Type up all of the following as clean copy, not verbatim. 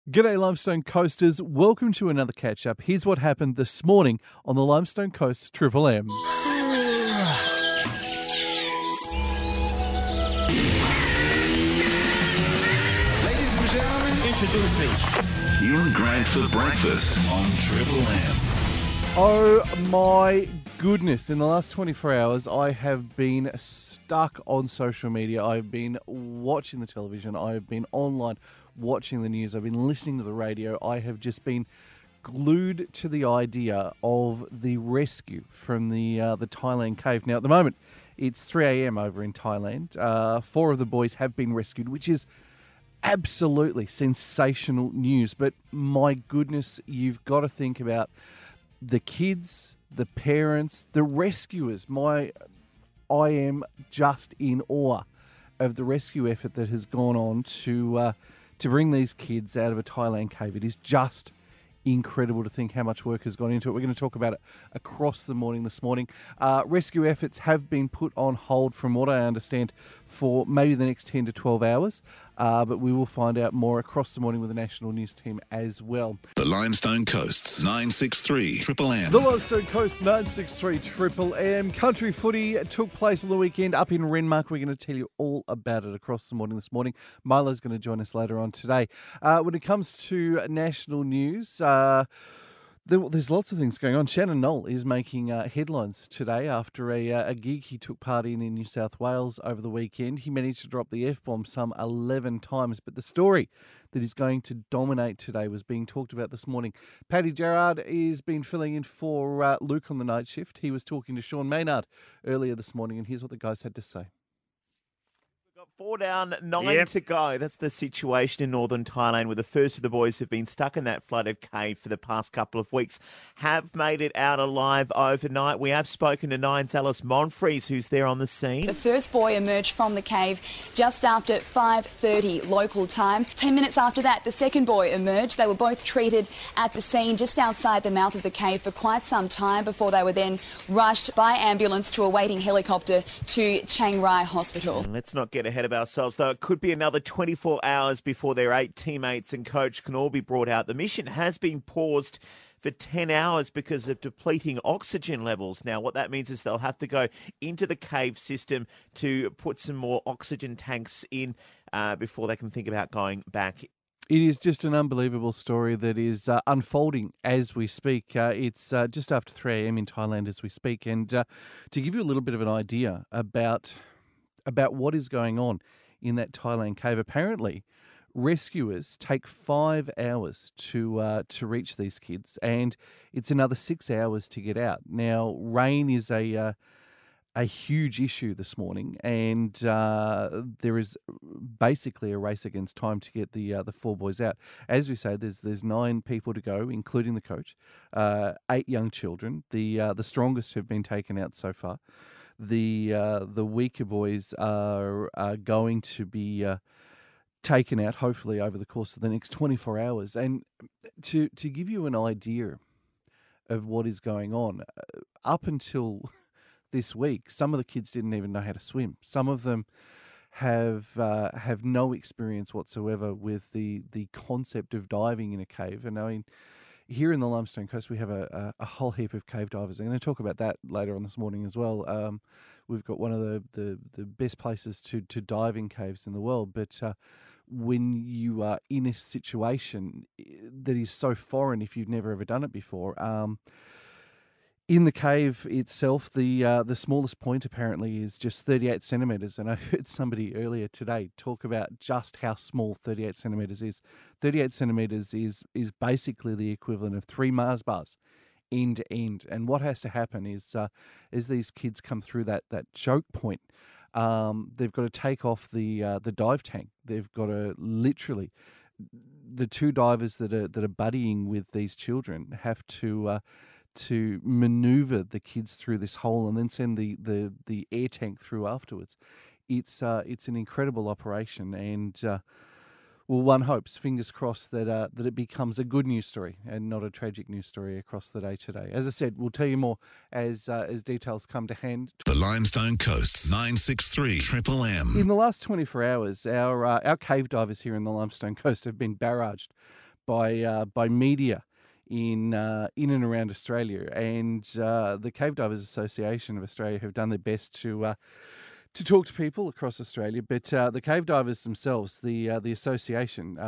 G'day Limestone Coasters, welcome to another catch-up. Here's what happened this morning on the Limestone Coast Triple M. Ladies and gentlemen, introducing You and Grant for breakfast on Triple M. Oh my goodness, in the last 24 hours I have been stuck on social media. I've been watching the television, I've been online watching the news, I've been listening to the radio. I have just been glued to the idea of the rescue from the Thailand cave. Now at the moment it's 3 a.m. over in Thailand. 4 of the boys have been rescued, which is absolutely sensational news. But my goodness, you've got to think about the kids, the parents, the rescuers. I am just in awe of the rescue effort that has gone on to bring these kids out of a Thailand cave. It is just incredible to think how much work has gone into it. We're going to talk about it across the morning this morning. Rescue efforts have been put on hold, from what I understand, for maybe the next 10 to 12 hours, but we will find out more across the morning with the national news team as well. The Limestone Coast's 963 Triple M. The Limestone Coast 963 Triple M. Country footy took place on the weekend up in Renmark. We're going to tell you all about it across the morning this morning. Milo's going to join us later on today. When it comes to national news, there's lots of things going on. Shannon Knoll is making headlines today after a gig he took part in New South Wales over the weekend. He managed to drop the F-bomb some 11 times, but the story that is going to dominate today was being talked about this morning. Paddy Gerard has been filling in for Luke on the night shift. He was talking to Sean Maynard earlier this morning, and here's what the guys had to say. Got 4 down, 9 to go. That's the situation in northern Thailand, where the first of the boys who've been stuck in that flooded cave for the past couple of weeks have made it out alive overnight. We have spoken to Nine's Alice Monfries, who's there on the scene. The first boy emerged from the cave just after 5:30 local time. 10 minutes after that, the second boy emerged. They were both treated at the scene just outside the mouth of the cave for quite some time before they were then rushed by ambulance to a waiting helicopter to Chiang Rai Hospital. And let's not get ahead of ourselves, though. It could be another 24 hours before their 8 teammates and coach can all be brought out. The mission has been paused for 10 hours because of depleting oxygen levels. Now, what that means is they'll have to go into the cave system to put some more oxygen tanks in before they can think about going back. It is just an unbelievable story that is unfolding as we speak. It's just after 3 a.m. in Thailand as we speak. And to give you a little bit of an idea about what is going on in that Thailand cave, apparently rescuers take 5 hours to reach these kids, and it's another 6 hours to get out. Now, rain is a huge issue this morning, and there is basically a race against time to get the 4 boys out. As we say, there's 9 people to go, including the coach, 8 young children. The strongest have been taken out so far. The weaker boys are going to be taken out, hopefully, over the course of the next 24 hours. And to give you an idea of what is going on, up until this week, some of the kids didn't even know how to swim. Some of them have no experience whatsoever with the concept of diving in a cave. And I mean, here in the Limestone Coast, we have a whole heap of cave divers. I'm going to talk about that later on this morning as well. We've got one of the best places to dive in caves in the world. But when you are in a situation that is so foreign, if you've never ever done it before, in the cave itself, the smallest point apparently is just 38 centimetres. And I heard somebody earlier today talk about just how small 38 centimetres is. 38 centimetres is basically the equivalent of 3 Mars bars end to end. And what has to happen is as these kids come through that choke point, they've got to take off the dive tank. They've got to literally, the 2 divers that are buddying with these children have to maneuver the kids through this hole and then send the air tank through afterwards. It's an incredible operation, and well, one hopes, fingers crossed, that it becomes a good news story and not a tragic news story across the day today. As I said, we'll tell you more as details come to hand. The Limestone Coast's 963 Triple M. In the last 24 hours, our cave divers here in the Limestone Coast have been barraged by media in and around Australia, and the Cave Divers Association of Australia have done their best to talk to people across Australia. But the cave divers themselves, the association,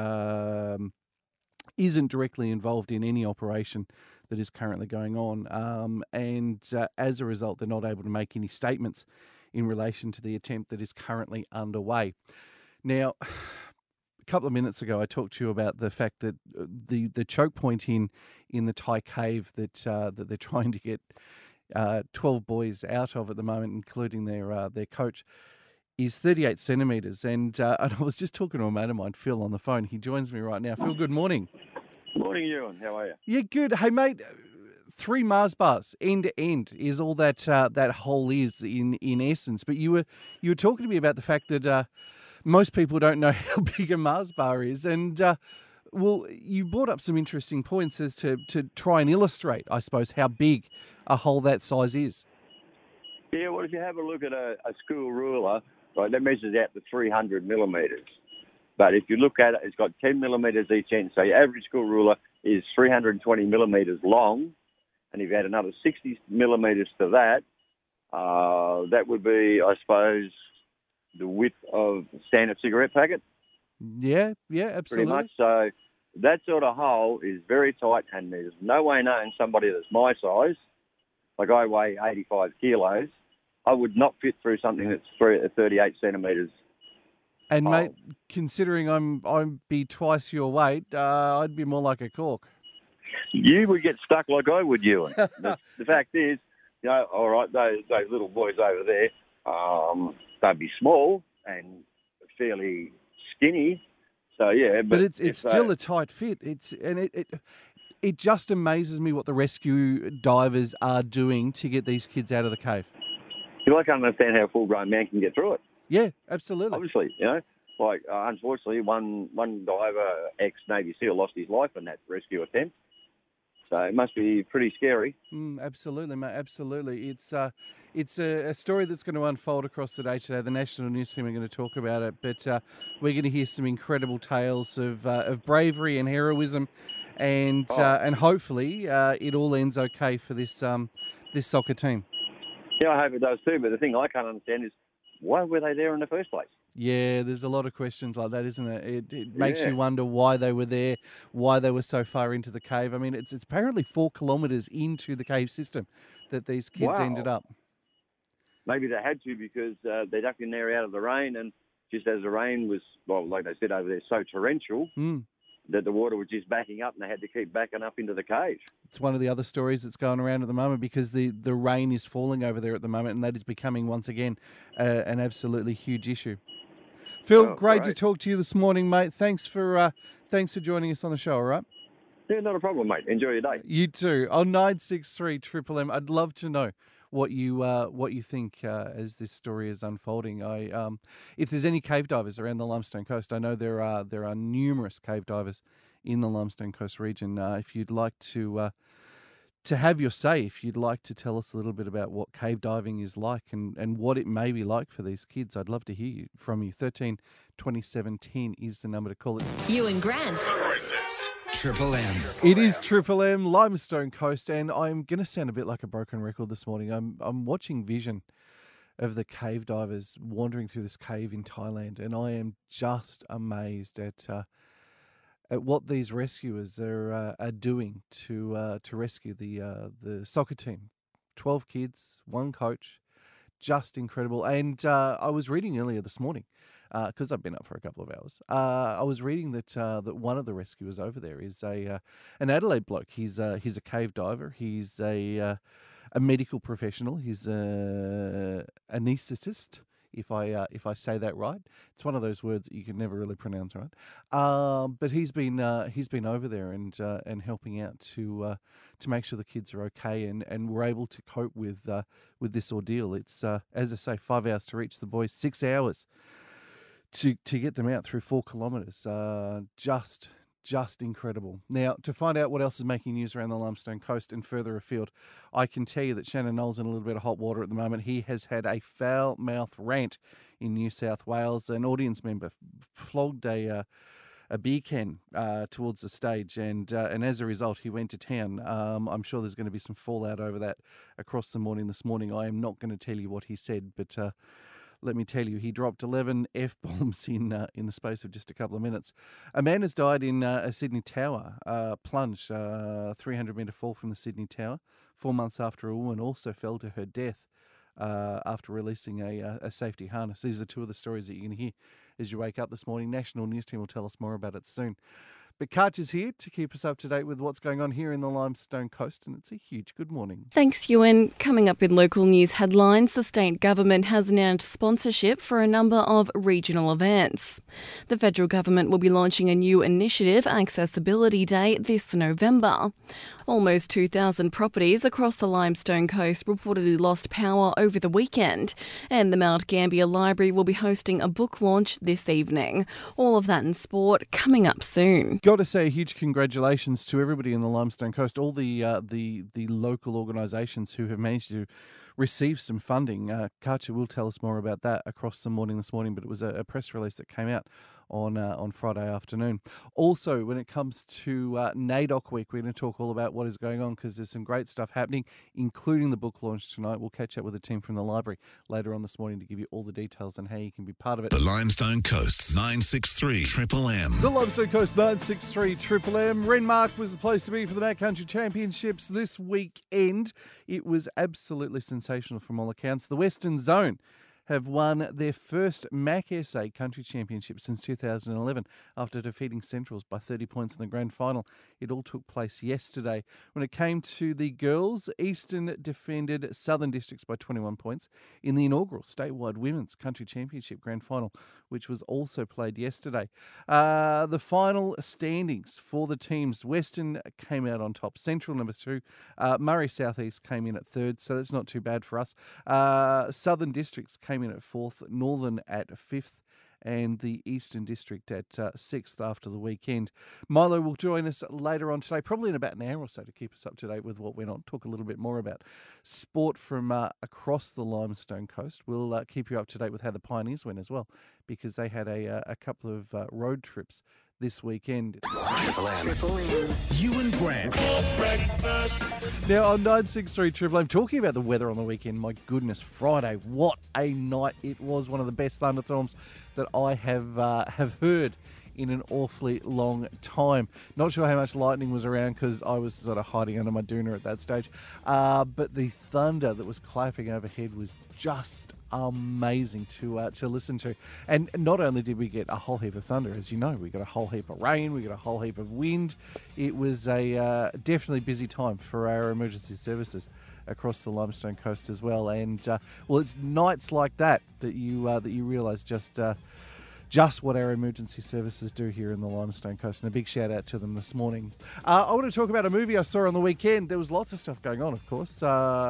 isn't directly involved in any operation that is currently going on, and as a result, they're not able to make any statements in relation to the attempt that is currently underway. Now, a couple of minutes ago, I talked to you about the fact that the choke point in the Thai cave that they're trying to get 12 boys out of at the moment, including their coach, is 38 centimetres. And I was just talking to a mate of mine, Phil, on the phone. He joins me right now. Phil, good morning. Morning, Ewan. How are you? Yeah, good. Hey, mate, 3 Mars bars end to end is all that that hole is in essence. But you were talking to me about the fact that most people don't know how big a Mars bar is, and well, you brought up some interesting points as to try and illustrate, I suppose, how big a hole that size is. Yeah, well, if you have a look at a school ruler, right, that measures out to 300 millimetres. But if you look at it, it's got 10 millimetres each end. So your average school ruler is 320 millimetres long. And if you add another 60 millimetres to that, that would be, I suppose, the width of a standard cigarette packet. Yeah, absolutely. Pretty much. So that sort of hole is very tight, and there's no way known somebody that's my size, like I weigh 85 kilos, I would not fit through something that's 38 centimetres. And mate, considering I'd be twice your weight, I'd be more like a cork. You would get stuck like I would, Ewan. The fact is, you know, all right, those little boys over there, they'd be small and fairly skinny. So yeah, but it's still a tight fit. It just amazes me what the rescue divers are doing to get these kids out of the cave. I can't understand how a full-grown man can get through it. Yeah, absolutely. Obviously, you know, like unfortunately, one diver, ex-Navy SEAL, lost his life in that rescue attempt. So it must be pretty scary. Absolutely, mate. Absolutely. It's a story that's going to unfold across the day today. The national news team are going to talk about it, but we're going to hear some incredible tales of bravery and heroism, and hopefully it all ends okay for this soccer team. Yeah, I hope it does too. But the thing I can't understand is why were they there in the first place? Yeah, there's a lot of questions like that, isn't it? It makes you wonder why they were there, why they were so far into the cave. I mean, it's apparently 4 kilometres into the cave system that these kids ended up. Maybe they had to because they ducked in there out of the rain, and just as the rain was, well, like they said over there, so torrential that the water was just backing up and they had to keep backing up into the cave. It's one of the other stories that's going around at the moment because the rain is falling over there at the moment, and that is becoming once again an absolutely huge issue. Phil, great to talk to you this morning, mate. Thanks for joining us on the show, all right? Yeah, not a problem, mate. Enjoy your day. You too. On 963 Triple M, I'd love to know what you think as this story is unfolding. If there's any cave divers around the Limestone Coast, I know there are numerous cave divers in the Limestone Coast region. If you'd like to have your say, if you'd like to tell us a little bit about what cave diving is like and what it may be like for these kids, I'd love to hear from you. 13 27 10 is the number to call it. Ewan Grant's Breakfast. Triple M. It is Triple M, Limestone Coast, and I'm going to sound a bit like a broken record this morning. I'm watching vision of the cave divers wandering through this cave in Thailand, and I am just amazed at what these rescuers are doing to rescue the soccer team. 12 kids, 1 coach, just incredible. And I was reading earlier this morning, because I've been up for a couple of hours. I was reading that one of the rescuers over there is an Adelaide bloke. He's a cave diver. He's a medical professional. He's an anaesthetist. If I say that right, it's one of those words that you can never really pronounce right. But he's been over there and helping out to make sure the kids are okay and we're able to cope with this ordeal. It's as I say, 5 hours to reach the boys, 6 hours to get them out through 4 kilometres. Just incredible. Now, to find out what else is making news around the Limestone Coast and further afield, I can tell you that Shannon Knowles in a little bit of hot water at the moment. He has had a foul-mouthed rant in New South Wales. An audience member flogged a beer can towards the stage, and as a result, he went to town. I'm sure there's going to be some fallout over that across the morning this morning. I am not going to tell you what he said, but let me tell you, he dropped 11 F-bombs in the space of just a couple of minutes. A man has died in a Sydney Tower plunge, 300-metre fall from the Sydney Tower, 4 months after a woman also fell to her death after releasing a safety harness. These are two of the stories that you're going to hear as you wake up this morning. National News Team will tell us more about it soon. But Karch is here to keep us up to date with what's going on here in the Limestone Coast, and it's a huge good morning. Thanks, Ewan. Coming up in local news headlines, the state government has announced sponsorship for a number of regional events. The federal government will be launching a new initiative, Accessibility Day, this November. Almost 2,000 properties across the Limestone Coast reportedly lost power over the weekend, and the Mount Gambier Library will be hosting a book launch this evening. All of that in sport coming up soon. Got to say a huge congratulations to everybody in the Limestone Coast, all the local organisations who have managed to receive some funding. Karcher will tell us more about that across the morning this morning, but it was a press release that came out on Friday afternoon. Also, when it comes to NAIDOC Week, we're going to talk all about what is going on because there's some great stuff happening, including the book launch tonight. We'll catch up with the team from the library later on this morning to give you all the details on how you can be part of it. The Limestone Coast's 963 Triple M. The Limestone Coast 963 Triple M. Renmark was the place to be for the Backcountry Championships this weekend. It was absolutely sensational from all accounts. The Western Zone have won their first MAC-SA Country Championship since 2011 after defeating Centrals by 30 points in the grand final. It all took place yesterday. When it came to the girls, Eastern defended Southern Districts by 21 points in the inaugural statewide Women's Country Championship grand final, which was also played yesterday. The final standings for the teams, Western came out on top, Central number 2, Murray Southeast came in at 3rd, so that's not too bad for us. Southern Districts came in at 4th, Northern at 5th, and the Eastern District at 6th after the weekend. Milo will join us later on today, probably in about an hour or so, to keep us up to date with what went on, talk a little bit more about sport from across the Limestone Coast. We'll keep you up to date with how the Pioneers went as well, because they had a couple of road trips this weekend. Triple M. Ewan Grant. Now on 963 Triple M, talking about the weather on the weekend, my goodness, Friday, what a night it was. One of the best thunderstorms that I have heard in an awfully long time. Not sure how much lightning was around because I was sort of hiding under my doona at that stage. But the thunder that was clapping overhead was just amazing to listen to. And not only did we get a whole heap of thunder, as you know, we got a whole heap of rain, we got a whole heap of wind. It was a definitely busy time for our emergency services across the Limestone Coast as well. And well, it's nights like that you realise just what our emergency services do here in the Limestone Coast. And a big shout out to them this morning. I want to talk about a movie I saw on the weekend. There was lots of stuff going on, of course.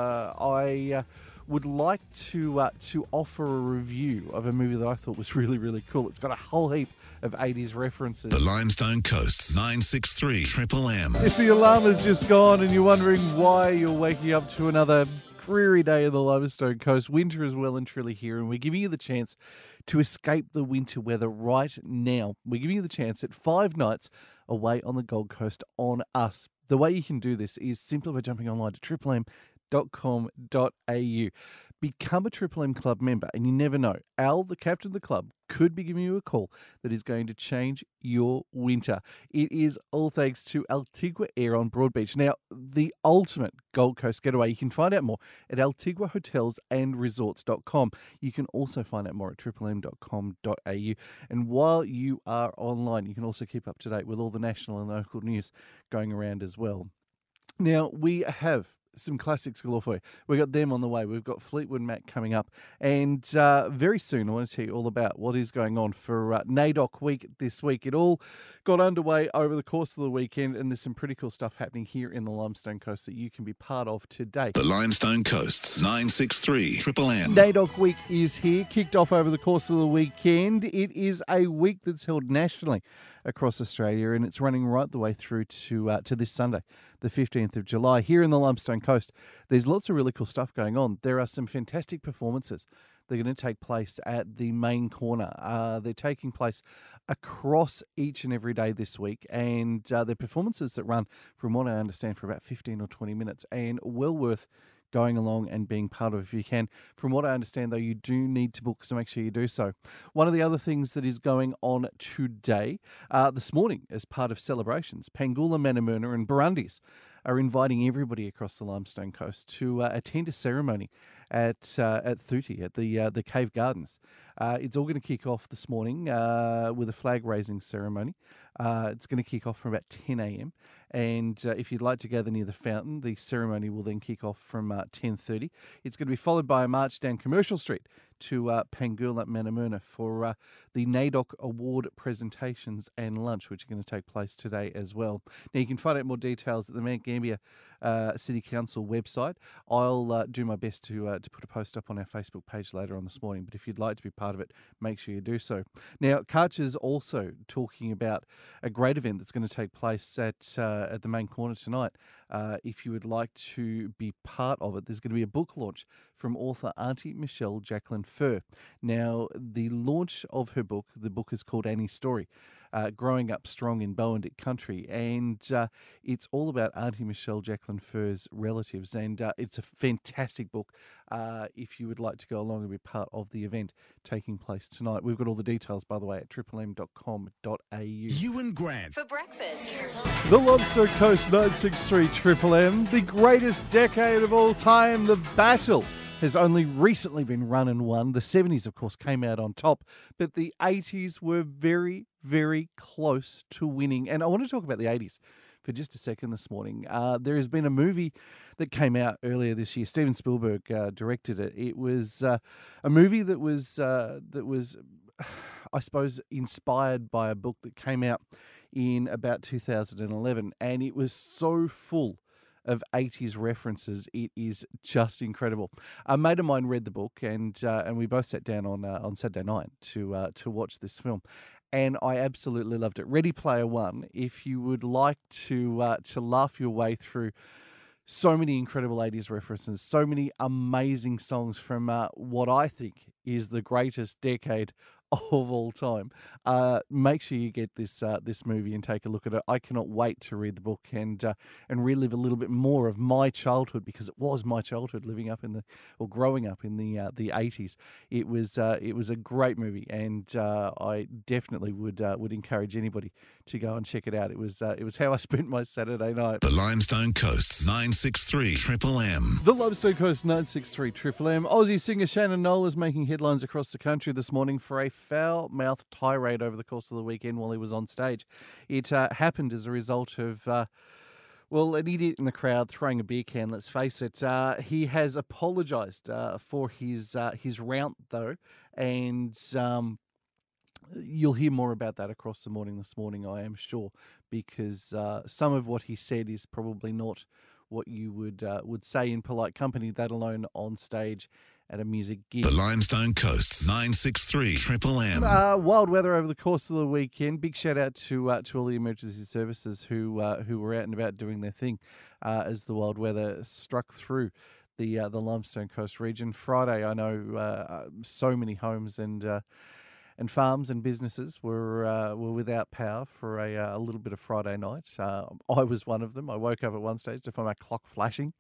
I would like to offer a review of a movie that I thought was really, really cool. It's got a whole heap of 80s references. The Limestone Coast's 963 Triple M. If the alarm has just gone and you're wondering why you're waking up to another dreary day in the Limestone Coast, winter is well and truly here, and we're giving you the chance to escape the winter weather right now. We're giving you the chance at 5 nights away on the Gold Coast on us. The way you can do this is simply by jumping online to triplem.com.au. Become a Triple M Club member, and you never know, Al, the captain of the club, could be giving you a call that is going to change your winter. It is all thanks to Antigua Air on Broadbeach. Now, the ultimate Gold Coast getaway. You can find out more at antiguahotelsandresorts.com. You can also find out more at triplem.com.au. And while you are online, you can also keep up to date with all the national and local news going around as well. Now, we have some classics galore for you. We've got them on the way. We've got Fleetwood Mac coming up. And very soon, I want to tell you all about what is going on for NAIDOC Week this week. It all got underway over the course of the weekend, and there's some pretty cool stuff happening here in the Limestone Coast that you can be part of today. The Limestone Coast's 963 Triple M. NAIDOC Week is here, kicked off over the course of the weekend. It is a week that's held nationally across Australia, and it's running right the way through to this Sunday, the 15th of July. Here in the Limestone Coast, there's lots of really cool stuff going on. There are some fantastic performances They're going to take place at the main corner. They're taking place across each and every day this week, and they're performances that run, from what I understand, for about 15 or 20 minutes, and well worth going along and being part of if you can. From what I understand, though, you do need to book, so make sure you do so. One of the other things that is going on today, this morning, as part of celebrations, Pangula, Manamurna and Burundis are inviting everybody across the Limestone Coast to attend a ceremony at Thuti, at the Cave Gardens. It's all going to kick off this morning with a flag raising ceremony. It's going to kick off from about 10 a.m. And if you'd like to gather near the fountain, the ceremony will then kick off from 10:30. It's going to be followed by a march down Commercial Street to Pangula, Manamurna for the NAIDOC Award presentations and lunch, which are going to take place today as well. Now, you can find out more details at the Mount Gambier City Council website. I'll do my best to put a post up on our Facebook page later on this morning, but if you'd like to be part of it, make sure you do so. Now, Karcher's also talking about a great event that's going to take place at the main corner tonight. If you would like to be part of it, there's going to be a book launch from author Auntie Michelle Jacqueline Furr. Now, the launch of her book, the book is called Annie's Story, Growing Up Strong in Bowendick Country, and it's all about Auntie Michelle Jacqueline Furr's relatives, and it's a fantastic book if you would like to go along and be part of the event taking place tonight. We've got all the details, by the way, at triplem.com.au. Ewan Grant. For breakfast. The Lobster Coast 963 Triple M, the greatest decade of all time, the battle has only recently been run and won. The 70s, of course, came out on top, but the 80s were very, very close to winning. And I want to talk about the 80s for just a second this morning. There has been a movie that came out earlier this year. Steven Spielberg directed it. It was a movie that was, I suppose, inspired by a book that came out in about 2011, and it was so full of 80s references. It is just incredible. A mate of mine read the book, and we both sat down on Saturday night to watch this film, and I absolutely loved it. Ready Player One. If you would like to laugh your way through so many incredible 80s references, so many amazing songs from what I think is the greatest decade of all time, make sure you get this movie and take a look at it. I cannot wait to read the book and relive a little bit more of my childhood, because it was my childhood growing up in the 80s. It was a great movie, and I definitely would encourage anybody to go and check it out. It was how I spent my Saturday night. The Limestone Coast 963 Triple M. The Limestone Coast 963 Triple M. Aussie singer Shannon Noll is making headlines across the country this morning for a foul-mouthed tirade over the course of the weekend while he was on stage. It happened as a result of, an idiot in the crowd throwing a beer can, let's face it. He has apologised for his rant, though, and you'll hear more about that across the morning this morning, I am sure, because some of what he said is probably not what you would say in polite company, that alone on stage at a music gig. The Limestone Coast 963 Triple M. Wild weather over the course of the weekend. Big shout out to all the emergency services who were out and about doing their thing as the wild weather struck through the Limestone Coast region. Friday, I know so many homes and farms and businesses were without power for a little bit of Friday night. I was one of them. I woke up at one stage to find my clock flashing.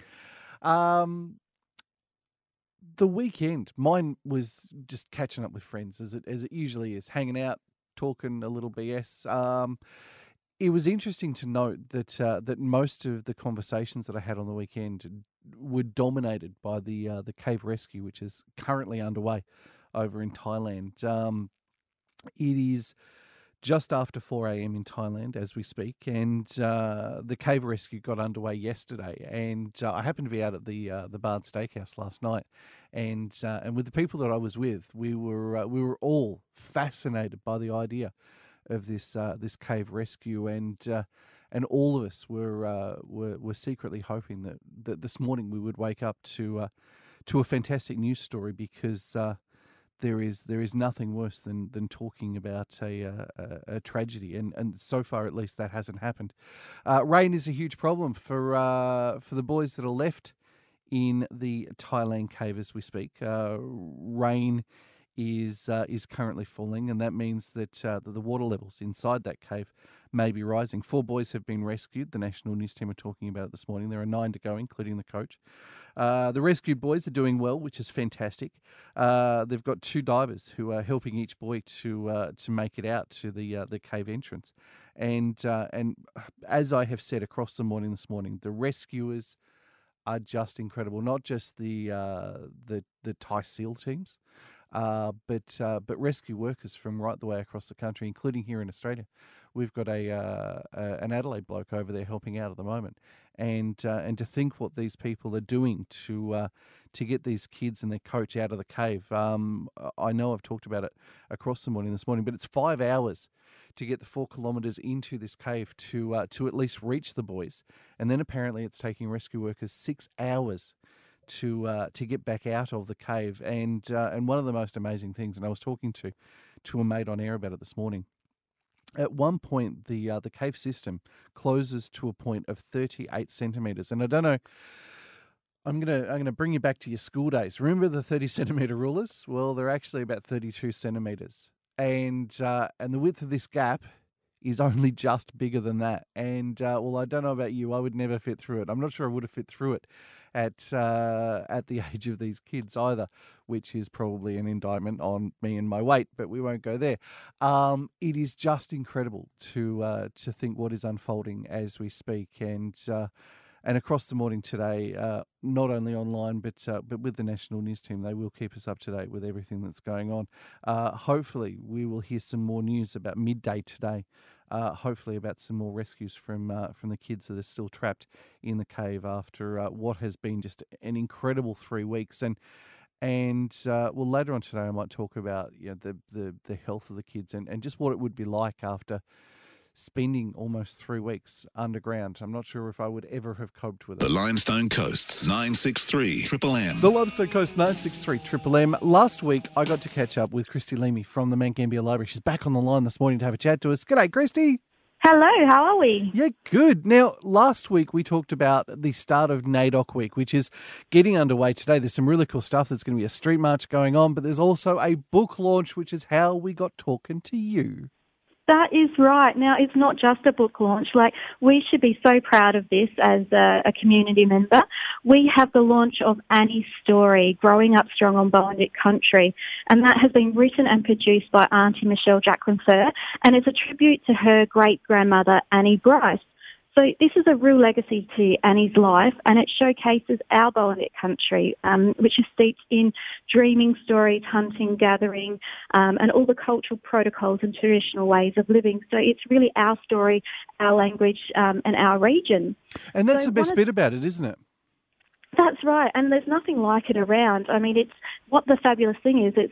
The weekend, mine was just catching up with friends, as it usually is, hanging out, talking a little BS. It was interesting to note that most of the conversations that I had on the weekend were dominated by the cave rescue, which is currently underway over in Thailand. It is just after 4 a.m. in Thailand as we speak, and the cave rescue got underway yesterday. And I happened to be out at the Bard Steakhouse last night, and with the people that I was with, we were all fascinated by the idea of this cave rescue, and all of us were secretly hoping that this morning we would wake up to a fantastic news story, because there is nothing worse than talking about a tragedy, and so far at least that hasn't happened. Rain is a huge problem for the boys that are left in the Thailand cave as we speak. Rain is currently falling, and that means that the water levels inside that cave may be rising. 4 boys have been rescued. The national news team are talking about it this morning. There are 9 to go, including the coach. The rescued boys are doing well, which is fantastic. They've got 2 divers who are helping each boy to make it out to the cave entrance. And as I have said across the morning this morning, the rescuers are just incredible. Not just the Thai SEAL teams, but rescue workers from right the way across the country, including here in Australia. We've got an Adelaide bloke over there helping out at the moment, and to think what these people are doing to get these kids and their coach out of the cave. I know I've talked about it across the morning this morning, but it's 5 hours to get the 4 kilometres into this cave to at least reach the boys, and then apparently it's taking rescue workers 6 hours to get back out of the cave. And one of the most amazing things, and I was talking to a mate on air about it this morning. At one point, the cave system closes to a point of 38 centimetres, and I don't know. I'm gonna bring you back to your school days. Remember the 30 centimetre rulers? Well, they're actually about 32 centimetres, and the width of this gap is only just bigger than that. And well, I don't know about you, I would never fit through it. I'm not sure I would have fit through it at the age of these kids either, which is probably an indictment on me and my weight, but we won't go there. It is just incredible to think what is unfolding as we speak, and across the morning today, not only online but with the national news team, they will keep us up to date with everything that's going on. Hopefully, we will hear some more news about midday today. Hopefully about some more rescues from the kids that are still trapped in the cave after what has been just an incredible 3 weeks. And well, later on today I might talk about the health of the kids and just what it would be like after spending almost 3 weeks underground. I'm not sure if I would ever have coped with it. The Limestone Coast's 963 Triple M. The Limestone Coast 963 Triple M. Last week, I got to catch up with Christy Leamy from the Mount Gambier Library. She's back on the line this morning to have a chat to us. G'day, Christy. Hello, how are we? Yeah, good. Now, last week we talked about the start of NAIDOC Week, which is getting underway today. There's some really cool stuff. There's going to be a street march going on, but there's also a book launch, which is how we got talking to you. That is right. Now, it's not just a book launch. We should be so proud of this as a community member. We have the launch of Annie's story, Growing Up Strong on Bowen Dick Country, and that has been written and produced by Auntie Michelle Jacqueline Fur, and it's a tribute to her great-grandmother, Annie Bryce. So this is a real legacy to Annie's life, and it showcases our Bowen Dick country, which is steeped in dreaming, stories, hunting, gathering, and all the cultural protocols and traditional ways of living. So it's really our story, our language, and our region. And that's the best bit about it, isn't it? That's right, and there's nothing like it around. I mean, it's what the fabulous thing is.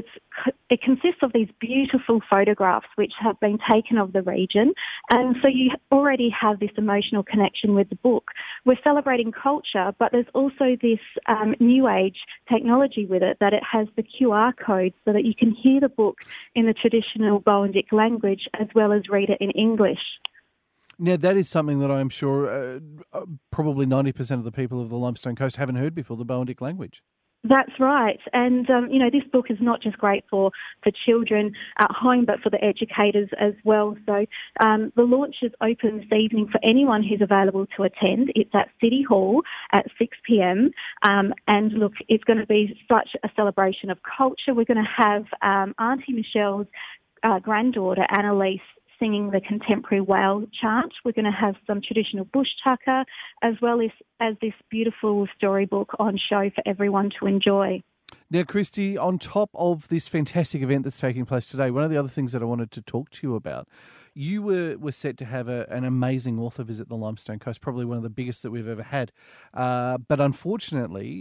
It consists of these beautiful photographs which have been taken of the region, and so you already have this emotional connection with the book. We're celebrating culture, but there's also this new age technology with it, that it has the QR code so that you can hear the book in the traditional Bowen Dick language as well as read it in English. Now, that is something that I'm sure probably 90% of the people of the Limestone Coast haven't heard before, the Bowen Dick language. That's right. And, this book is not just great for children at home, but for the educators as well. So the launch is open this evening for anyone who's available to attend. It's at City Hall at 6 p.m. And look, it's going to be such a celebration of culture. We're going to have Auntie Michelle's granddaughter, Annalise, singing the contemporary whale chant. We're going to have some traditional bush tucker, as well as this beautiful storybook on show for everyone to enjoy. Now, Christy, on top of this fantastic event that's taking place today, one of the other things that I wanted to talk to you about, you were set to have an amazing author visit the Limestone Coast, probably one of the biggest that we've ever had. But unfortunately,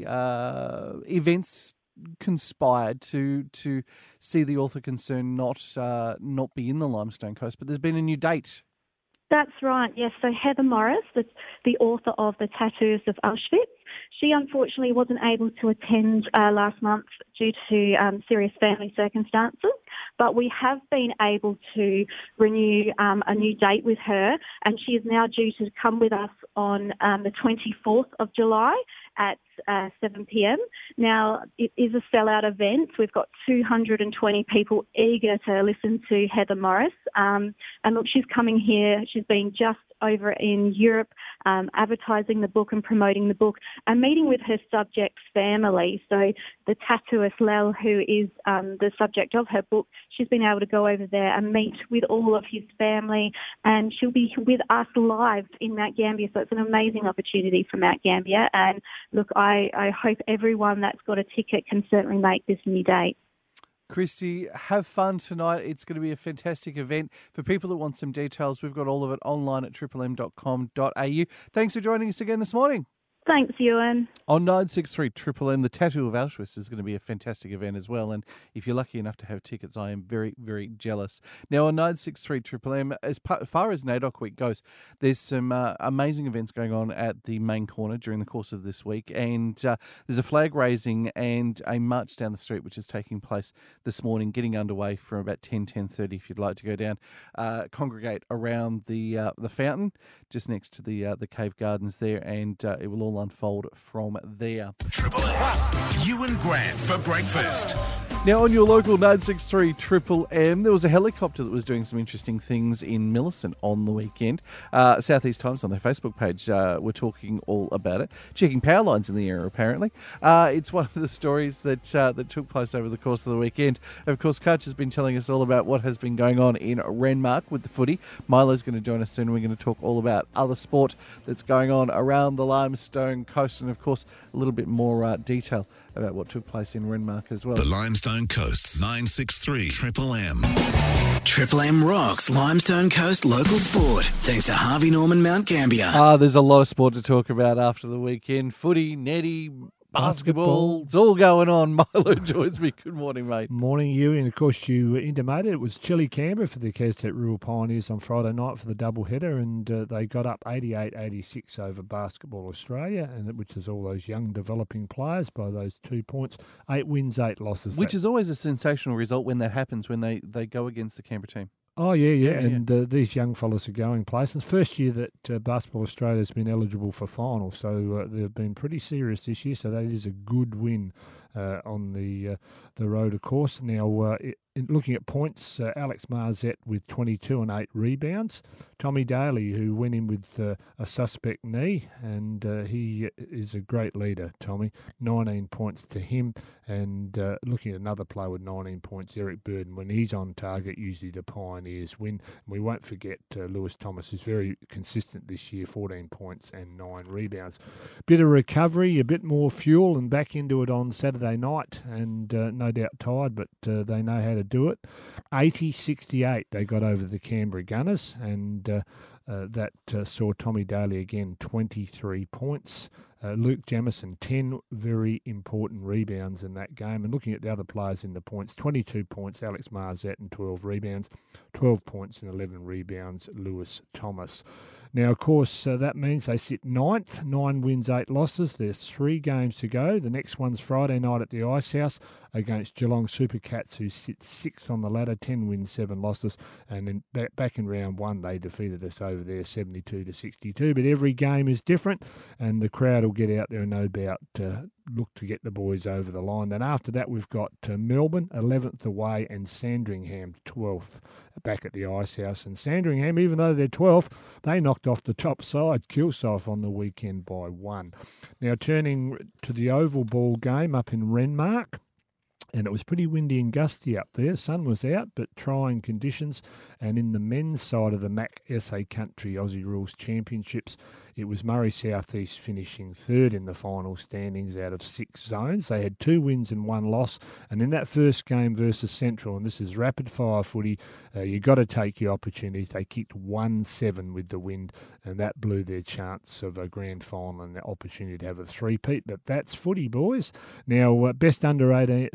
events conspired to see the author concerned not be in the Limestone Coast, but there's been a new date. That's right, yes. So Heather Morris, that's the author of The Tattoos of Auschwitz, she unfortunately wasn't able to attend last month due to serious family circumstances, but we have been able to renew a new date with her, and she is now due to come with us on the 24th of July, at 7 p.m. Now, it is a sellout event. We've got 220 people eager to listen to Heather Morris. And look, she's coming here. She's been just over in Europe, advertising the book and promoting the book, and meeting with her subject's family. So the tattooist Lel, who is the subject of her book, she's been able to go over there and meet with all of his family, and she'll be with us live in Mount Gambier. So it's an amazing opportunity for Mount Gambier. And look, I hope everyone that's got a ticket can certainly make this new date. Christy, have fun tonight. It's going to be a fantastic event. For people that want some details, we've got all of it online at triplem.com.au. Thanks for joining us again this morning. Thanks, Ewan. On 963 Triple M, the Tattoo of Auschwitz is going to be a fantastic event as well. And if you're lucky enough to have tickets, I am very, very jealous. Now, on 963 Triple M, as far as NAIDOC Week goes, there's some amazing events going on at the main corner during the course of this week. And there's a flag raising and a march down the street, which is taking place this morning, getting underway from about 10:30 if you'd like to go down. Congregate around the fountain, just next to the cave gardens there, and it will all unfold from there. Triple M. Ewan Grant for breakfast. Now, on your local 963 Triple M, there was a helicopter that was doing some interesting things in Millicent on the weekend. Southeast Times on their Facebook page were talking all about it. Checking power lines in the area, apparently. It's one of the stories that took place over the course of the weekend. Of course, Kutch has been telling us all about what has been going on in Renmark with the footy. Milo's going to join us soon. We're going to talk all about other sport that's going on around the Limestone Coast, and, of course, a little bit more detail about what took place in Renmark as well. The Limestone Coast's 963 Triple M. Triple M rocks Limestone Coast local sport. Thanks to Harvey Norman Mount Gambier. There's a lot of sport to talk about after the weekend. Footy, netty, basketball. It's all going on. Milo joins me. Good morning, mate. Morning, you. And, of course, you intimated it was chilly Canberra for the Kestet Rural Pioneers on Friday night for the doubleheader, and they got up 88-86 over Basketball Australia, and which is all those young developing players by those 2 points. 8 wins, 8 losses. Which is always a sensational result when that happens, when they go against the Canberra team. Oh, yeah. And these young fellas are going places. First year that Basketball Australia has been eligible for finals, so they've been pretty serious this year, so that is a good win on the road, of course. Now, looking at points, Alex Marzette with 22 and 8 rebounds. Tommy Daly, who went in with a suspect knee, and he is a great leader, Tommy. 19 points to him. And looking at another player with 19 points, Eric Burden. When he's on target, usually the Pioneers win. And we won't forget Lewis Thomas, who's very consistent this year, 14 points and 9 rebounds. Bit of recovery, a bit more fuel, and back into it on Saturday night. And no doubt tired, but they know how to do it. 80-68 they got over the Canberra Gunners, and that saw Tommy Daly again 23 points. Luke Jamison, 10 very important rebounds in that game. And looking at the other players in the points, 22 points, Alex Marzette, and 12 rebounds. 12 points and 11 rebounds, Lewis Thomas. Now, of course, that means they sit 9th, 9 wins, 8 losses. There's 3 games to go. The next one's Friday night at the Ice House against Geelong Supercats, who sit 6th on the ladder, 10 wins, 7 losses. And then back in round 1, they defeated us over there, 72-62. But every game is different, and the crowd will get out there and no doubt look to get the boys over the line. Then after that, we've got Melbourne, 11th away, and Sandringham, 12th, back at the Ice House. And Sandringham, even though they're 12th, they knocked off the top side, Kilsyth, on the weekend by 1. Now, turning to the oval ball game up in Renmark. And it was pretty windy and gusty up there. Sun was out, but trying conditions. And in the men's side of the MAC SA Country Aussie Rules Championships, it was Murray Southeast finishing 3rd in the final standings out of 6 zones. They had 2 wins and 1 loss. And in that first game versus Central, and this is rapid fire footy, you got to take your opportunities. They kicked 1-7 with the wind, and that blew their chance of a grand final and the opportunity to have a three-peat. But that's footy, boys. Now, best under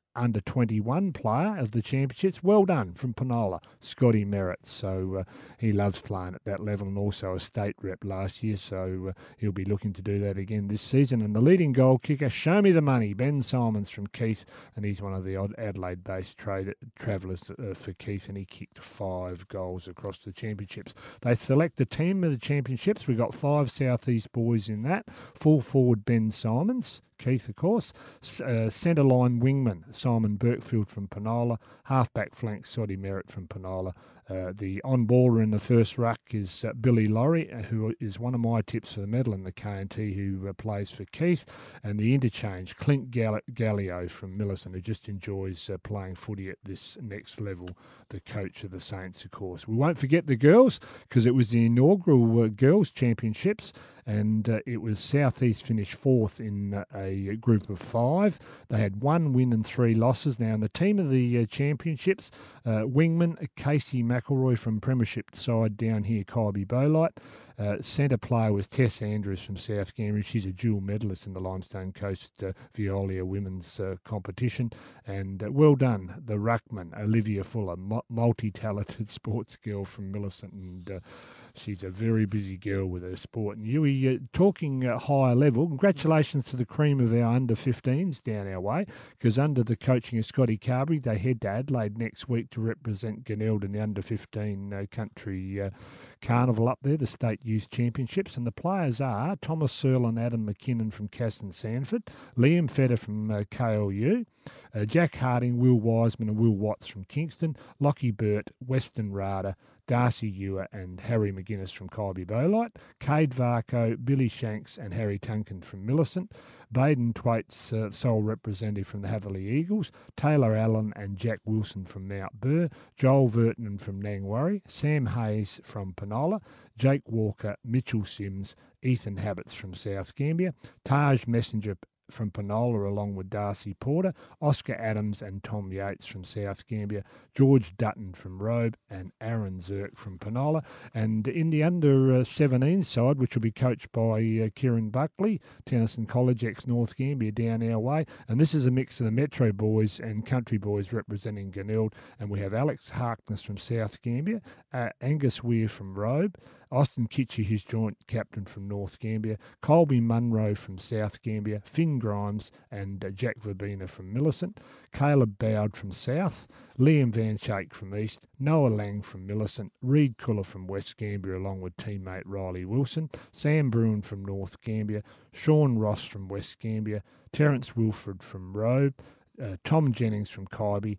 under-21 player of the championships. Well done from Penola, Scotty Merritt. So he loves playing at that level, and also a state rep last year, so he'll be looking to do that again this season. And the leading goal kicker, show me the money, Ben Simons from Keith, and he's one of the Adelaide-based travellers for Keith, and he kicked 5 goals across the championships. They select the team of the championships. We've got 5 Southeast boys in that. Full forward Ben Simons, Keith, of course. Centre line wingman, Simon Burkfield from Penola. Halfback flank, Soddy Merritt from Penola. The on-baller in the first ruck is Billy Laurie, who is one of my tips for the medal in the K&T, who plays for Keith. And the interchange, Clint Gallio from Millicent, who just enjoys playing footy at this next level, the coach of the Saints, of course. We won't forget the girls, because it was the inaugural Girls' Championships, and it was Southeast finished 4th in a group of 5. They had 1 win and 3 losses. Now, in the team of the championships, wingman Casey McElroy from Premiership side down here, Kybe Bolite. Centre player was Tess Andrews from South Canberra. She's a dual medalist in the Limestone Coast Veolia women's competition. And well done, the ruckman, Olivia Fuller, multi-talented sports girl from Millicent, and she's a very busy girl with her sport. And Yui, talking higher level, congratulations to the cream of our under-15s down our way, because under the coaching of Scotty Carberry, they head to Adelaide next week to represent Glenelg in the under-15 country carnival up there, the State Youth Championships. And the players are Thomas Searle and Adam McKinnon from Caston Sanford, Liam Feder from KLU, Jack Harding, Will Wiseman and Will Watts from Kingston, Lockie Burt, Weston Rada, Darcy Ewer and Harry McGuinness from Kybe Bolite, Cade Varco, Billy Shanks and Harry Tunkin from Millicent, Baden Twaite's sole representative from the Hatherley Eagles, Taylor Allen and Jack Wilson from Mount Burr, Joel Vertinen from Nangwarry, Sam Hayes from Penola, Jake Walker, Mitchell Sims, Ethan Habits from South Gambier, Taj Messenger from Penola along with Darcy Porter, Oscar Adams and Tom Yates from South Gambier, George Dutton from Robe and Aaron Zirk from Penola. And in the under-17 side, which will be coached by Kieran Buckley, Tennyson College ex-North Gambier down our way. And this is a mix of the Metro boys and country boys representing Glenelg. And we have Alex Harkness from South Gambier, Angus Weir from Robe, Austin Kitchie, his joint captain from North Gambier, Colby Munro from South Gambier, Finn Grimes and Jack Verbena from Millicent, Caleb Bowd from South, Liam Van Shake from East, Noah Lang from Millicent, Reed Kuller from West Gambier along with teammate Riley Wilson, Sam Bruin from North Gambier, Sean Ross from West Gambier, Terence Wilford from Robe, Tom Jennings from Kybe,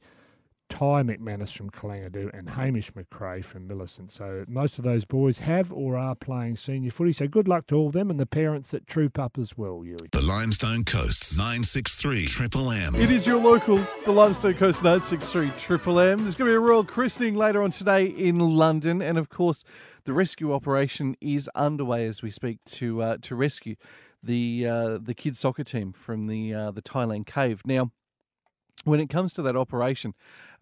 Ty McManus from Kalangadoo and Hamish McRae from Millicent. So most of those boys have or are playing senior footy. So good luck to all of them and the parents that troop up as well, Yui. The Limestone Coast 963 Triple M. It is your local, the Limestone Coast 963 Triple M. There's going to be a royal christening later on today in London. And of course, the rescue operation is underway as we speak to rescue the kids soccer team from the Thailand cave. Now, when it comes to that operation,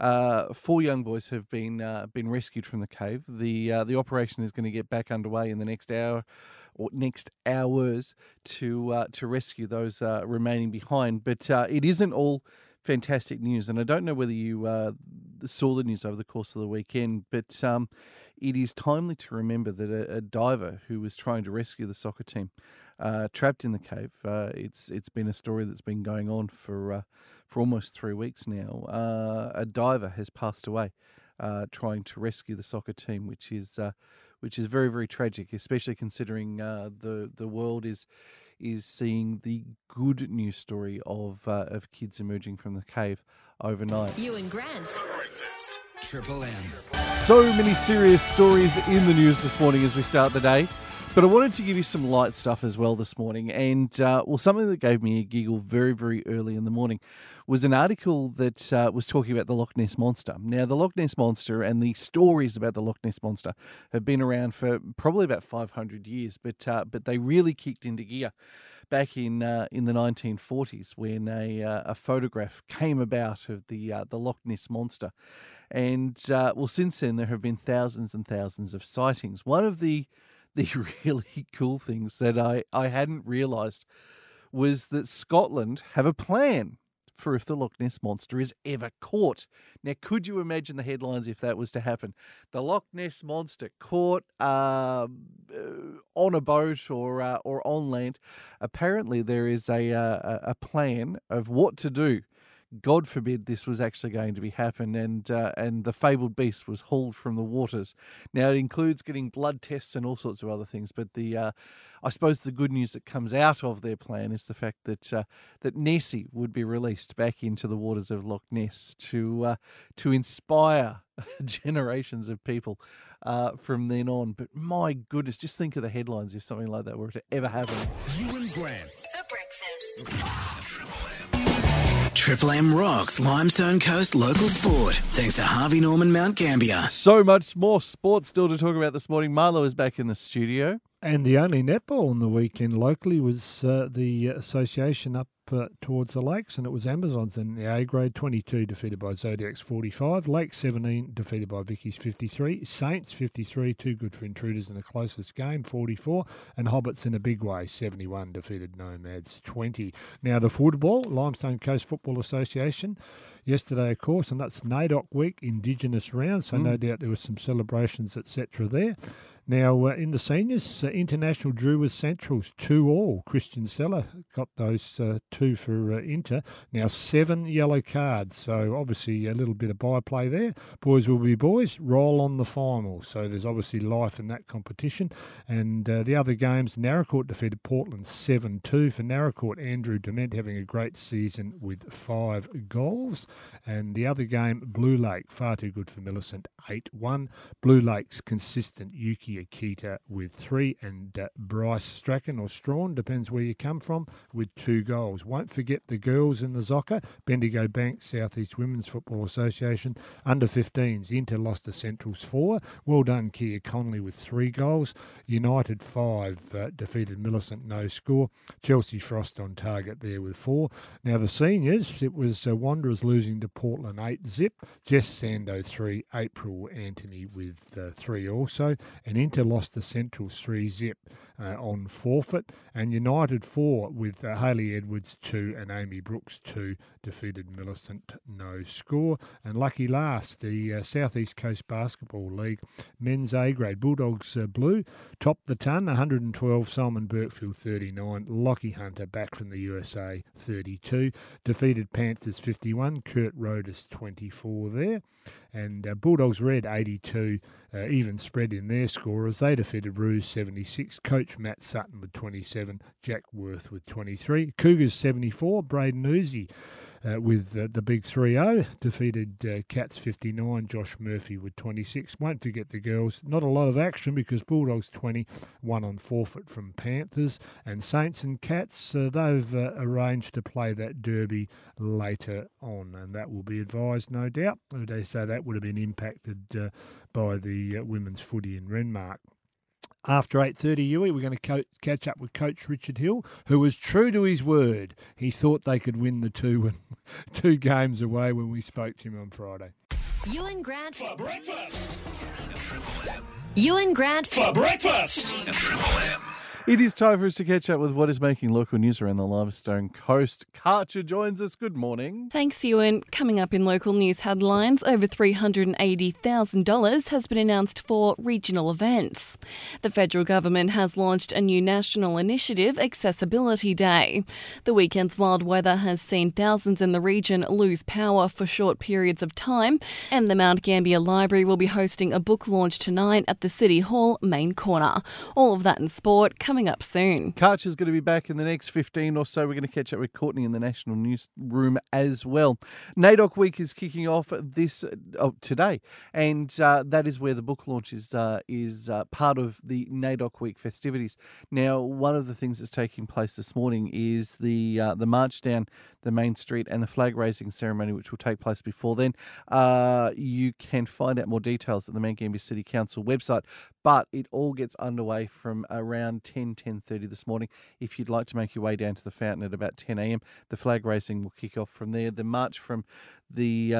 4 young boys have been rescued from the cave. The operation is going to get back underway in the next hour or next hours to rescue those remaining behind. But it isn't all fantastic news, and I don't know whether you saw the news over the course of the weekend, but it is timely to remember that a diver who was trying to rescue the soccer team trapped in the cave. It's been a story that's been going on for almost 3 weeks now. A diver has passed away trying to rescue the soccer team, which is very, very tragic, especially considering the world is seeing the good news story of kids emerging from the cave overnight. You and Grant's Triple M. So many serious stories in the news this morning as we start the day. But I wanted to give you some light stuff as well this morning. And, something that gave me a giggle very, very early in the morning was an article that was talking about the Loch Ness Monster. Now, the Loch Ness Monster and the stories about the Loch Ness Monster have been around for probably about 500 years, but they really kicked into gear back in the 1940s when a photograph came about of the Loch Ness Monster. And, since then, there have been thousands and thousands of sightings. One of the really cool things that I hadn't realised was that Scotland have a plan for if the Loch Ness Monster is ever caught. Now, could you imagine the headlines if that was to happen? The Loch Ness Monster caught on a boat or on land. Apparently, there is a plan of what to do. God forbid this was actually going to be happen, and the fabled beast was hauled from the waters. Now, it includes getting blood tests and all sorts of other things, but I suppose the good news that comes out of their plan is the fact that Nessie would be released back into the waters of Loch Ness to inspire generations of people from then on. But my goodness, just think of the headlines if something like that were to ever happen. Ewan Grant. For breakfast. Triple M rocks Limestone Coast local sport. Thanks to Harvey Norman Mount Gambier. So much more sports still to talk about this morning. Marlo is back in the studio. And the only netball on the weekend locally was the association up towards the lakes, and it was Amazons in the A grade, 22 defeated by Zodiacs 45, Lake 17 defeated by Vickies 53, Saints 53, too good for intruders in the closest game 44, and Hobbits in a big way 71 defeated Nomads 20. Now the football, Limestone Coast Football Association, yesterday of course, and that's NAIDOC week, Indigenous round, so no doubt there was some celebrations etc. there. Now, in the seniors, International drew with Centrals 2-2. Christian Seller got those two for Inter. Now, 7 yellow cards, so obviously a little bit of byplay there. Boys will be boys, roll on the final. So there's obviously life in that competition. And the other games, Narracourt defeated Portland 7-2. For Narracourt, Andrew Dement having a great season with 5 goals. And the other game, Blue Lake, far too good for Millicent, 8-1. Blue Lake's consistent Yuki Akita with 3, and Bryce Strachan or Strawn, depends where you come from, with 2 goals. Won't forget the girls in the Zocca, Bendigo Bank, South East Women's Football Association, under 15s, Inter lost to Centrals 4. Well done Kia Connolly with 3 goals. United 5 defeated Millicent, no score. Chelsea Frost on target there with 4. Now the seniors, it was Wanderers losing to Portland 8-0. Jess Sando 3, April Anthony with 3 also, and Inter lost to Centrals 3-0 on forfeit, and United 4 with Hayley Edwards 2 and Amy Brooks 2 defeated Millicent, no score. And lucky last, the South East Coast Basketball League men's A grade, Bulldogs Blue topped the ton, 112, Simon Burkfield 39, Lockie Hunter back from the USA 32, defeated Panthers 51, Kurt Rodas 24 there. And Bulldogs Red 82, even spread in their scorers. They defeated Roos 76, Coach Matt Sutton with 27, Jack Worth with 23. Cougars 74, Braden Uzi with the big 3-0, defeated Cats 59, Josh Murphy with 26. Won't forget the girls. Not a lot of action because Bulldogs 20, 1 on forfeit from Panthers. And Saints and Cats, they've arranged to play that derby later on, and that will be advised, no doubt. They say that would have been impacted by the women's footy in Renmark. After 8:30, Huey, we're going to catch up with Coach Richard Hill, who was true to his word. He thought they could win the two games away when we spoke to him on Friday. Ewan Grant For breakfast. Ewan Grant For breakfast. Triple M. It is time for us to catch up with what is making local news around the Limestone Coast. Karcher joins us. Good morning. Thanks, Ewan. Coming up in local news headlines, over $380,000 has been announced for regional events. The federal government has launched a new national initiative, Accessibility Day. The weekend's wild weather has seen thousands in the region lose power for short periods of time, and the Mount Gambier Library will be hosting a book launch tonight at the City Hall main corner. All of that in sport coming up soon. Karcher's going to be back in the next 15 or so. We're going to catch up with Courtney in the National Newsroom as well. NAIDOC Week is kicking off today, and that is where the book launch is part of the NAIDOC Week festivities. Now, one of the things that's taking place this morning is the march down the main street and the flag raising ceremony, which will take place before then. You can find out more details at the Mount Gambier City Council website, but it all gets underway from around 10:30 this morning. If you'd like to make your way down to the fountain at about 10 a.m, the flag raising will kick off from there. The march from the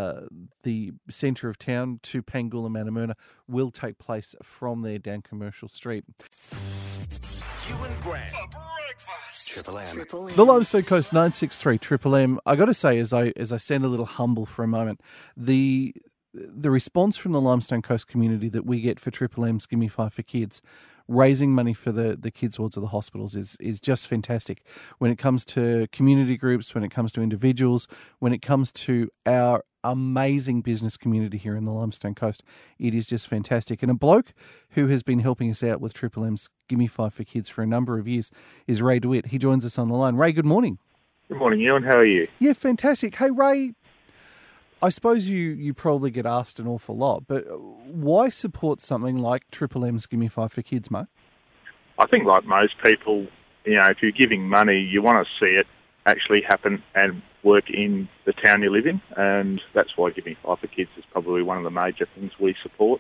centre of town to Pangula Manamurna will take place from there down Commercial Street. Ewan Grant. For breakfast. Triple M. The Limestone Coast 963 Triple M. I got to say, as I sound a little humble for a moment, the response from the Limestone Coast community that we get for Triple M's Gimme 5 for Kids, raising money for the kids' wards of the hospitals is just fantastic. When it comes to community groups, when it comes to individuals, when it comes to our amazing business community here in the Limestone Coast, it is just fantastic. And a bloke who has been helping us out with Triple M's Gimme 5 for Kids for a number of years is Ray DeWitt. He joins us on the line. Ray, good morning. Good morning, Ewan. How are you? Yeah, fantastic. Hey, Ray, I suppose you probably get asked an awful lot, but why support something like Triple M's Gimme 5 for Kids, mate? I think like most people, if you're giving money, you want to see it actually happen and work in the town you live in, and that's why Gimme 5 for Kids is probably one of the major things we support.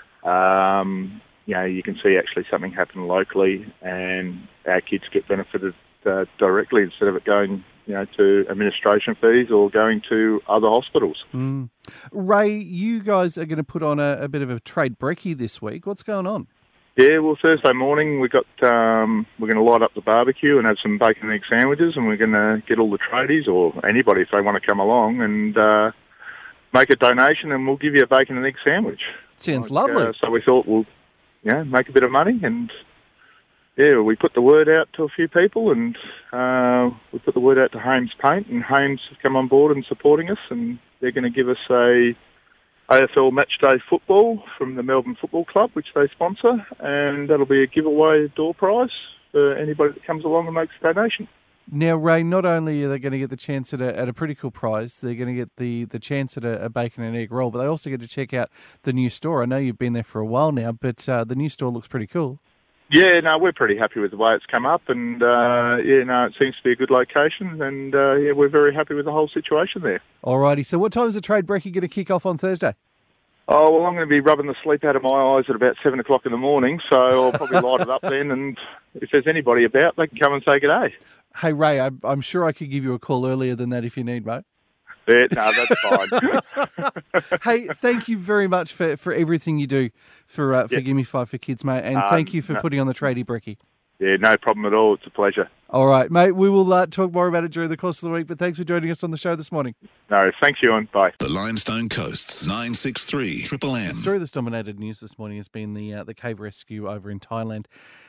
You can see actually something happen locally and our kids get benefited directly instead of it going to administration fees or going to other hospitals. Ray, you guys are going to put on a bit of a trade brekkie this week. What's going on? Yeah, well, Thursday morning we're going to light up the barbecue and have some bacon and egg sandwiches, and we're going to get all the tradies or anybody if they want to come along and make a donation, and we'll give you a bacon and egg sandwich. Sounds lovely. So we thought we'll make a bit of money, and we put the word out to a few people, and we put the word out to Hames Paint, and Hames have come on board and supporting us, and they're going to give us a AFL Matchday football from the Melbourne Football Club, which they sponsor, and that'll be a giveaway door prize for anybody that comes along and makes a donation. Now, Ray, not only are they going to get the chance at a pretty cool prize, they're going to get the chance at a bacon and egg roll, but they also get to check out the new store. I know you've been there for a while now, but the new store looks pretty cool. Yeah, no, we're pretty happy with the way it's come up, and it seems to be a good location, and we're very happy with the whole situation there. Alrighty, so what time is the trade brekkie going to kick off on Thursday? Oh, well, I'm going to be rubbing the sleep out of my eyes at about 7 o'clock in the morning, so I'll probably light it up then, and if there's anybody about, they can come and say good day. Hey, Ray, I'm sure I could give you a call earlier than that if you need, mate. Yeah, no, that's fine. Hey, thank you very much for everything you do for Gimme 5 for Kids, mate, and thank you for putting on the tradie brekkie. Yeah, no problem at all. It's a pleasure. All right, mate, we will talk more about it during the course of the week, but thanks for joining us on the show this morning. No, thanks, Ewan. Bye. The Limestone Coast's 963 Triple M. The story that's dominated news this morning has been the cave rescue over in Thailand.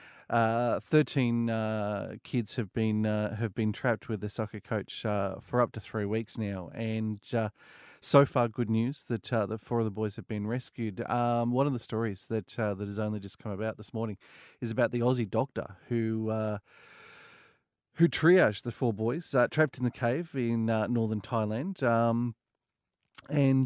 13 kids have been trapped with their soccer coach for up to 3 weeks now, and so far good news that 4 of the boys have been rescued. One of the stories that has only just come about this morning is about the Aussie doctor who triaged the 4 boys trapped in the cave in northern Thailand. And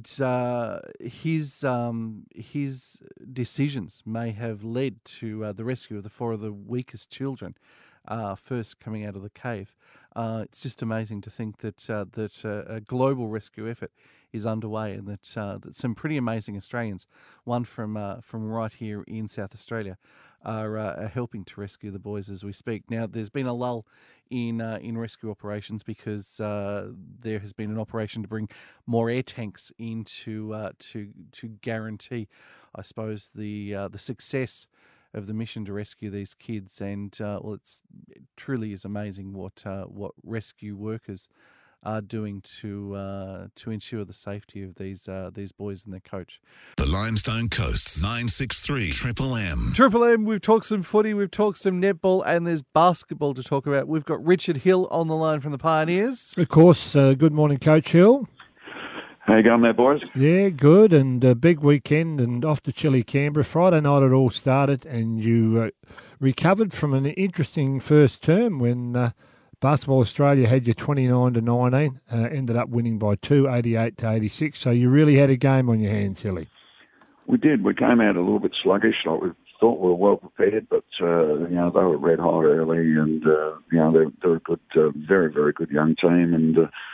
his decisions may have led to the rescue of the 4 of the weakest children first coming out of the cave. It's just amazing to think that a global rescue effort is underway, and that some pretty amazing Australians, one from right here in South Australia, are helping to rescue the boys as we speak. Now, there's been a lull in rescue operations because there has been an operation to bring more air tanks in to guarantee, I suppose, the success of the mission to rescue these kids. And it truly is amazing what rescue workers are doing to ensure the safety of these boys and their coach. The Limestone Coast's 963 Triple M. Triple M, we've talked some footy, we've talked some netball, and there's basketball to talk about. We've got Richard Hill on the line from the Pioneers. Of course. Good morning, Coach Hill. How you going there, boys? Yeah, good, and a big weekend, and off to chilly Canberra. Friday night it all started, and you recovered from an interesting first term when Basketball Australia had you 29-19, ended up winning by 2, 88-86. So you really had a game on your hands, Hilly. We did. We came out a little bit sluggish. Like we thought we were well prepared, but they were red hot early, and they're a good, very, very good young team, and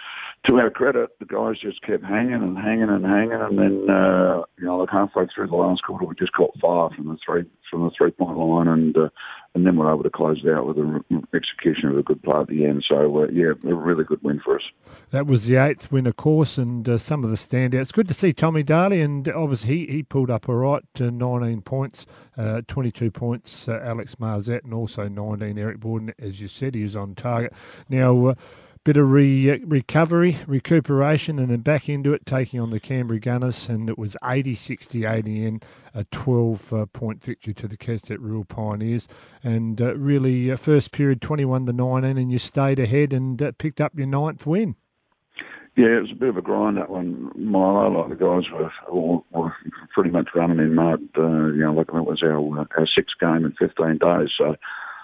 to our credit, the guys just kept hanging and hanging and hanging, and then like halfway through the last quarter, we just caught fire from the 3-point line, and then we're able to close it out with an execution of a good play at the end. So a really good win for us. That was the 8th win, of course, and some of the standouts. Good to see Tommy Daly, and obviously he pulled up all right to 19 points, 22 points, Alex Marzette, and also 19 Eric Borden. As you said, he was on target. Now, bit of recuperation, and then back into it, taking on the Canberra Gunners, and it was 80-60 in a 12-point victory to the Kestet Rural Pioneers. And really, first period 21-19, and you stayed ahead and picked up your 9th win. Yeah, it was a bit of a grind, that one, Milo. Like the guys were pretty much running in mud. Like it was our 6th game in 15 days, so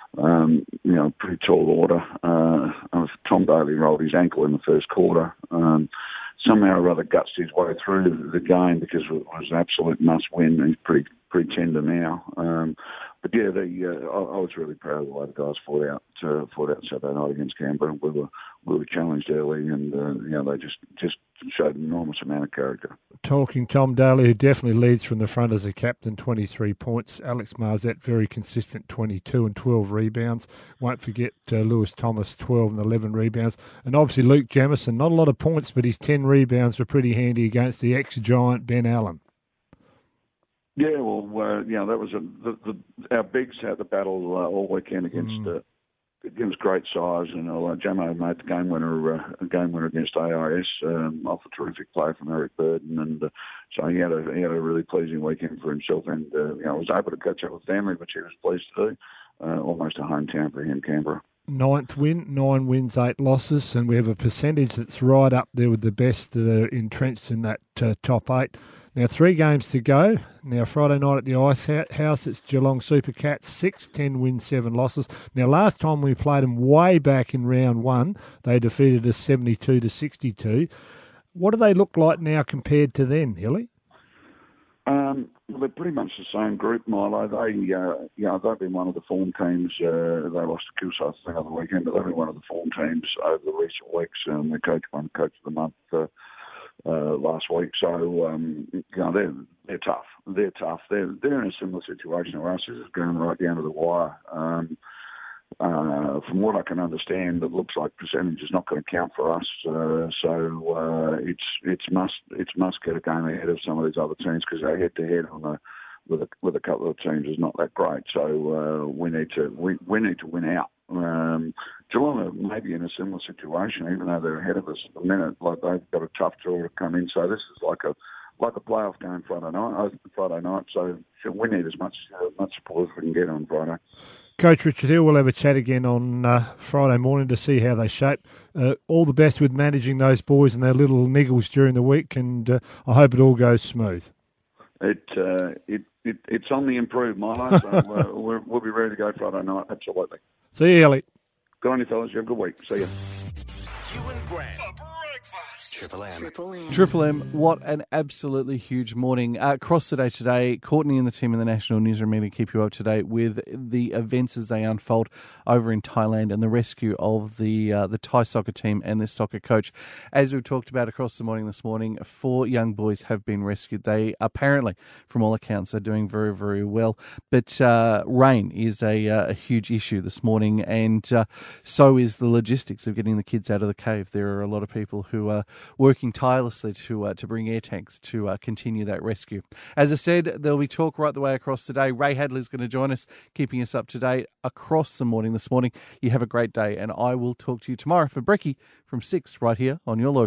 pretty tall order. Tom Daly rolled his ankle in the first quarter. Somehow or other gutsed his way through the game because it was an absolute must-win. He's pretty tender now. But yeah, I was really proud of the way the guys fought out Saturday night against Canberra. We were challenged early, and they just showed an enormous amount of character. Talking Tom Daly, who definitely leads from the front as a captain, 23 points. Alex Marzette, very consistent, 22 and 12 rebounds. Won't forget Lewis Thomas, 12 and 11 rebounds. And obviously Luke Jamison, not a lot of points, but his 10 rebounds were pretty handy against the ex-giant Ben Allen. Yeah, well, that was our bigs had the battle all weekend against great size, and Jamo made the game winner against AIS off a terrific play from Eric Burden, and so he had a really pleasing weekend for himself, and I was able to catch up with family, which he was pleased to do. Almost a hometown for him, Canberra. 9th win, 9 wins, 8 losses, and we have a percentage that's right up there with the best that are entrenched in that top 8. Now, 3 games to go. Now, Friday night at the Ice House, it's Geelong Supercats, 6, 10 wins, 7 losses. Now, last time we played them way back in round 1, they defeated us 72-62. What do they look like now compared to then, Hilly? Well, they're pretty much the same group, Milo. They've been one of the form teams. They lost to Kilsyth the other weekend, but they've been one of the form teams over the recent weeks. They won Coach of the Month last week, so they're tough. They're tough. They're in a similar situation to us. This is going right down to the wire. From what I can understand, it looks like percentage is not going to count for us. It's must get a game ahead of some of these other teams because our head to head with a couple of teams is not that great. So we need to win out. Geelong may be in a similar situation, even though they're ahead of us at the minute. Like they've got a tough draw to come in, so this is like a playoff game Friday night. So we need as much support as we can get on Friday. Coach Richard Hill, we'll have a chat again on Friday morning to see how they shape. All the best with managing those boys and their little niggles during the week, and I hope it all goes smooth. It's on the improve, Milo, so we'll be ready to go Friday night, absolutely. See you, Ellie. Good on you, fellas. You have a good week. See you. Hugh and Grant for breakfast. Triple M, what an absolutely huge morning. Across the day today, Courtney and the team in the National Newsroom meeting keep you up to date with the events as they unfold over in Thailand and the rescue of the Thai soccer team and their soccer coach. As we've talked about across the morning this morning, 4 young boys have been rescued. They apparently, from all accounts, are doing very, very well. But rain is a huge issue this morning, and so is the logistics of getting the kids out of the cave. There are a lot of people who are working tirelessly to bring air tanks to continue that rescue. As I said, there'll be talk right the way across the day. Ray Hadley's going to join us, keeping us up to date across the morning this morning. You have a great day, and I will talk to you tomorrow for Brekkie from 6 right here on your local.